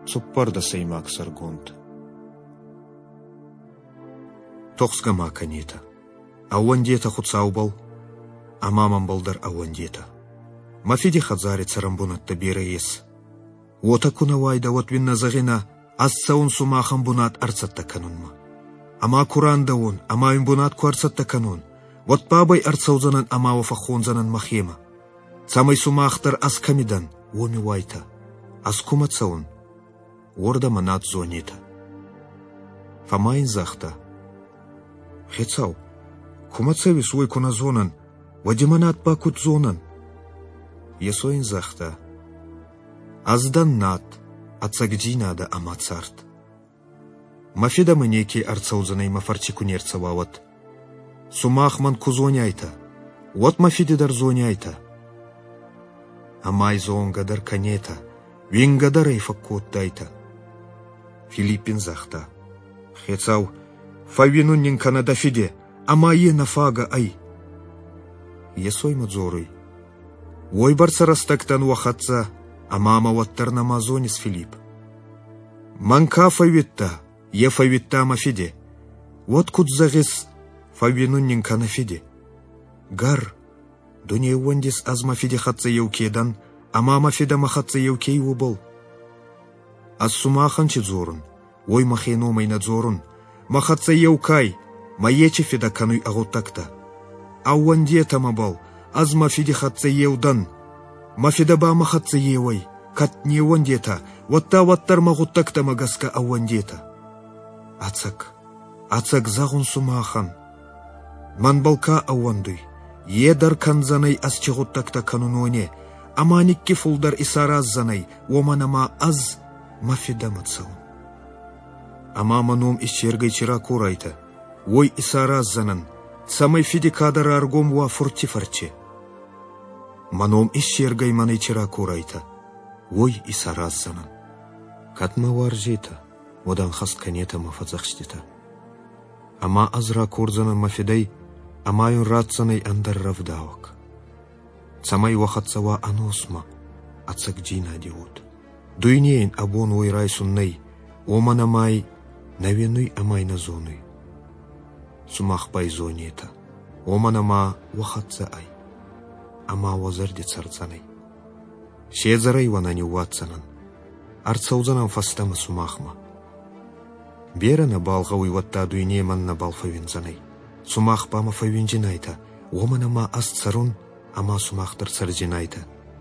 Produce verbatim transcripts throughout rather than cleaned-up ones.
цуппарда сеймак саргонт. Тоқсгама канета. Ауандета хуцаубал, а мамам балдар ауандета. Мафиди хазари царамбунатта бирейес. Ота кунавайда вот винна загина, ассаун сумахан бунат арцатта канунма. Ама куранда он, ама им бунат ку арцатта канун. Вот бабай арцаузанан ама вафахонзанан махема. Самай сумахтар ас камидан, оми вайта. Ас кумацаун. Орда манат зонета. Фамайн захта. Хецау. Кумацави свой куназонан. Вадиманат бакут зонан. Есоин захта. Аздан нат. Ацагдинада амацарт. Мафида манеки арцаузанай мафарчику нерцавават. Сумахман кузоняйта. Вот мафидидар зоняйта. Амай зонгадар канета. Вингадар эйфаккот дайта. Филиппин захта. Хецау. Фавинуннин канада фиде. Амае нафага ай. Есой мадзорой. Ой барсарастактан вахатца. Амама ваттар намазонис Филипп. Манка фавитта. Е фавитта мафиде. Вот кудзагис. Фавинуннин канафиде. Гар. Дуне уандис аз мафиде хатца еукедан. Ама мафида махатца еукей убол. Аз сумахан чидзорун. Ой махену майнадзорун. Махатца еукай. Маечи фида кануй агутакта. Ауандета мабал. Аз мафиде хатца еудан. Мафида ба махатца еуай. Кат не уандета. Ватта ваттар магутакта магаска ауандета. Ацак. Ацак загун сумахан. Манбалка ауандуй. Едар канзанай аз чигутакта кануноне. Аманикки фулдар исараззанай. Оманама аз мафида мацаун. Ама манум исчергай чира курайта. Ой исараззанан. Самай фиди кадар аргом ва фуртифарче. Манум исчергай манай чира курайта. Ой исараззанан. Катма варжита. Одан хаст канета мафазахштита. Ама азра курзана мафидай. Амайун рацанай андар равдавак. Самай вахатсава аносма. Ацагдина диот. Дуйнеин абон ой райсуннай. Оманамай. Навинуй амай назонуй. Сумах байзонета. Оманама вахатса ай. Ама вазарди царцанай. Шезарай ванани ватсанан. Арцаузанан фастама сумахма. Берана балгауй ватта дуйне манна балфавинзанай. Сумах бама фавинжинайта. Оманама ас царун. Ама сумахтар царжинайта.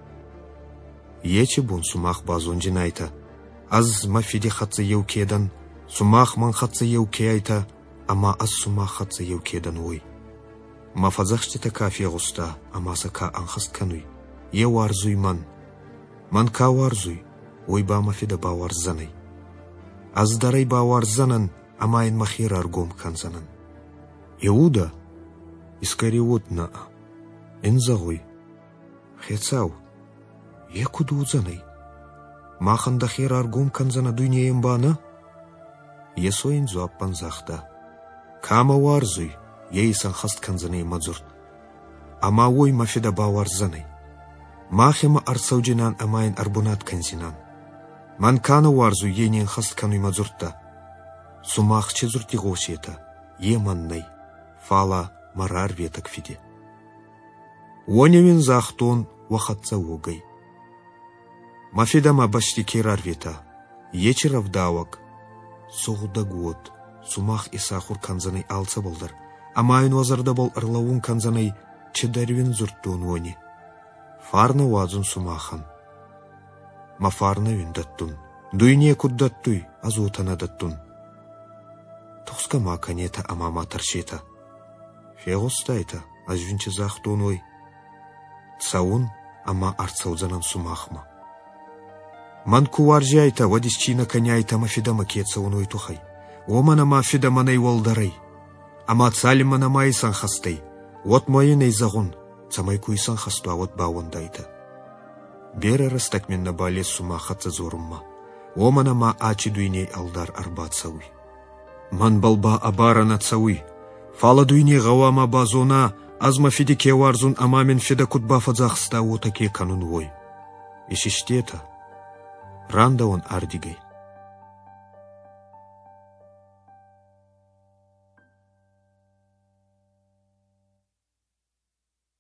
Ечи бун сумах базонжинайта. Аз мафиди хатса еукедан. Сумах ман хатса еукеайта. Ама аз сумах хатса еукедан ой. Мафазахштита кафе густа. Ама сака анхаст кануй. Е варзуй ман. Ман ка варзуй. Ой ба мафида ба варзанай. Аз дарай ба варзанан. Ама ин махир аргом канзанан. Иуда. Искариот на. Энзагой. Хецау. Е кудузанай. Маханда хер аргом канзана дуйнеем бана. Есоин зуаппан захта. Кама варзуй. Ейсан хаст канзанай мадзурт. Ама ой мафида ба варзанай. Махема арцауджинан амайн арбунат канзинан. Ман кана варзуй енин хаст кануй мадзурта. Сумах чезурти гошета. Е маннай. Фала марар ветак фиде. Воневин захтон вахатца угай. Мафида ма башти керар вета. Ечи равдавак. Соғуда гуот. Сумах исахур канзанай алца болдар. Амайын вазарда бол арлауын канзанай чедарвин зурттуын вони. Фарна вазун сумахан. Ма фарна вин даттун. Дуйне куддаттуй, азутана даттун. Тоқска ма канета амама таршета. Фегостайта, азвинче захтуын ой. Цаун ама арцаузанан сумахма. Ман куваржайта, вадисчина коняйта мафида макеца уной тухай. Омана мафида манай волдарай. Ама цали мана майсан хастай. Вот моиней загун. Цамай куйсан хасту, а вот баундайта. Бера растак мен на бале сумахатца зорумма. Омана ма ачи дуйней алдар арба цауй. Ман балба абара на цауй. Фала дуйней гавама базона. Аз мафиди кеварзун амамен фида кутба фадзахста отаке канун вой. Ишиштета. Ранда он ардигай.